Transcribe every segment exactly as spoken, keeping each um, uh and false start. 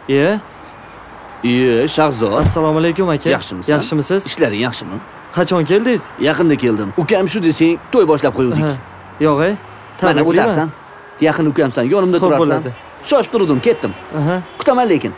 Iye? Iye, Shahzod. Assalomu alaykum aka. Yaxshimisiz? Yaxshimisiz? Ishlaring yaxshimi? Qachon keldingiz? Yaqinda keldim. Ukam shu desang, to'y boshlab qo'ydik. Yo'q, ey. Mana o'tarsan. Yaqin ukamsan, yonimda turarsan. Shoshib turdim, ketdim. Aha. Kutaman lekin.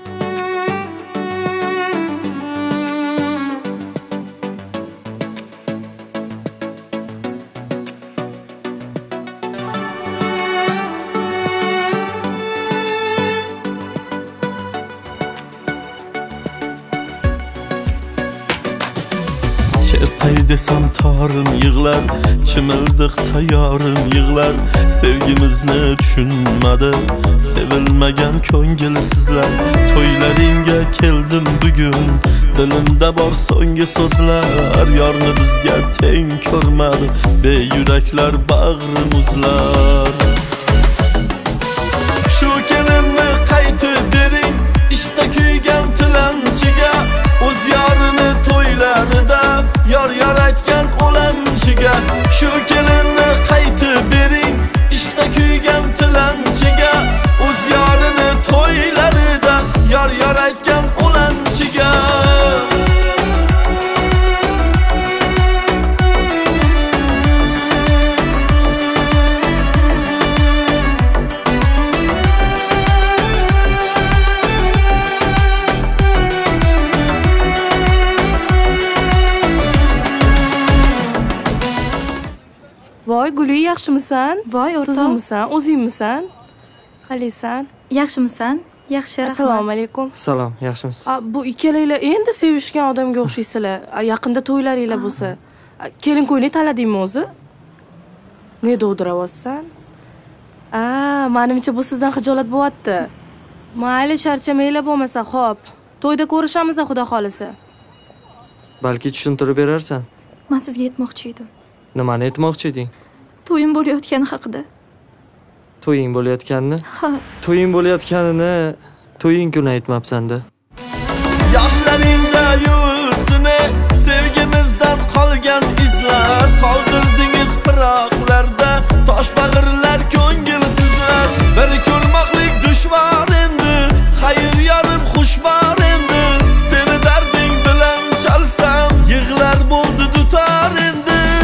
Chertay desam tarım yığlar, chimildiq tayyorim yığlar. Sevgimizni tushunmadi, sevilmagan ko'ngilsizlar. To'ylaringga keldim bugun, dilimda bor so'nggi so'zlar. Yorni bizga teng ko'rmadi, beyuraklar bag'ri muzlar. Shu kelinni qaytib bering, ishqda kuygan tilanchiga. O'z yorini to'ylarida yor yaratgan o'lanchiga. Shu kelinni qaytib bering, ishqda kuygan tilanchiga. O'z yorini to'ylarida yor yaratgan o'lanchiga. Voy Guli, yaxshimisan? Voy o'rtoq. Tuzukmisan? O'zingmisan? Qalaysan? Yaxshimisan? Yaxshi, rahmat. Assalomu alaykum. Salom, yaxshimisiz? Bu ikkalanglar endi sevishgan odamga o'xshaysizlar. Yaqinda to'ylaringlar bo'lsa. Kelin ko'yni tanladingmi o'zi? Ne dovdiryapsan? A, menimcha bu sizdan xijolat bo'lyapti. Mayli, charchamanglar bo'lmasa, xo'p. To'yda ko'rishamiz, xudo xolisa. Balki tushuntirib berarsan. Men sizga aytmoqchi edim. Nimani aytmoqchi eding? To'yim bo'layotgani haqida. To'ying bo'layotganini? Ha. To'ying bo'layotganini to'ying kuni aytmabsan-da. Yoshlaringda yursin, sevgimizdan qolgan izlar. Qoldirdingiz firoqlarda, tosh bag'irlar ko'ngilsizlar. Bir ko'rmoqlik dushman endi, xayr yorim xushbar endi. Seni darding bilan chalsam, yig'lar bo'ldi dutor endi.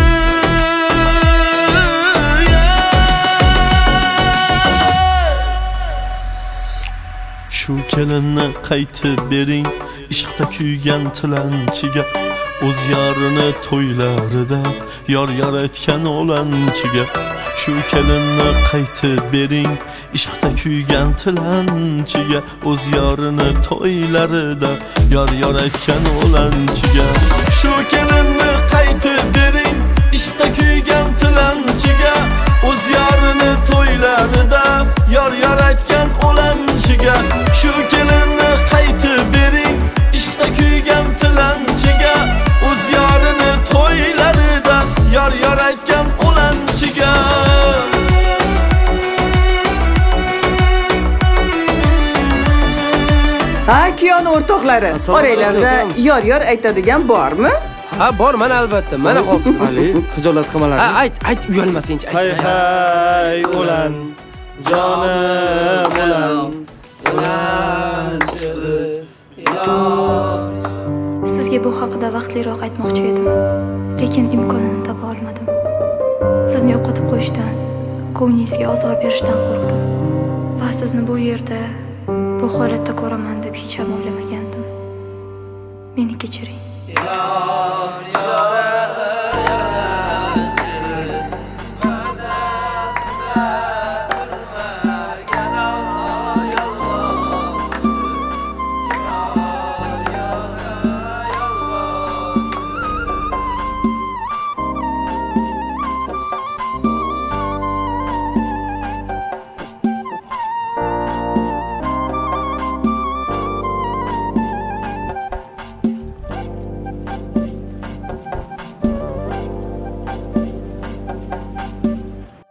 Shu kelinni qaytib bering, ishqda kuygan tilanchiga. O'z yorini to'ylarida yor yaratgan o'lanchiga. Shu kelinni qaytib bering, ishqda kuygan tilanchiga. O'z yorini to'ylarida yor yaratgan o'lanchiga. Shu kelinni qaytib bering, ishqda kuygan tilanchiga. O'z yorini to'ylarida yor yaratgan o'lanchiga. Shu kelinni qaytib bering, ishqda kuygan tilanchiga. O'z yorini to'ylarida yor yaratgan o'lanchiga. Ha, kiyon o'rtoqlari, oranglarda yor-yor aytadigan bormi? Ha, bor, mana albatta. Mana xo'p. Ali, xijolat qilmalar. Ha, ayt, ayt, uyalmasang-chi, ayt. Hay hay, o'lan, jonim o'lan, o'lan chiqiz. Sizga bu haqida vaqtliroq aytmoqchi edim, lekin imkonini topa olmadim. Sizni yo'qotib qo'yishdan, ko'nglingizga ozor berishdan qo'rqdim. Va sizni bu yerda, bu holatda ko'raman deb hech ham o'ylamagandim. Meni kechiring.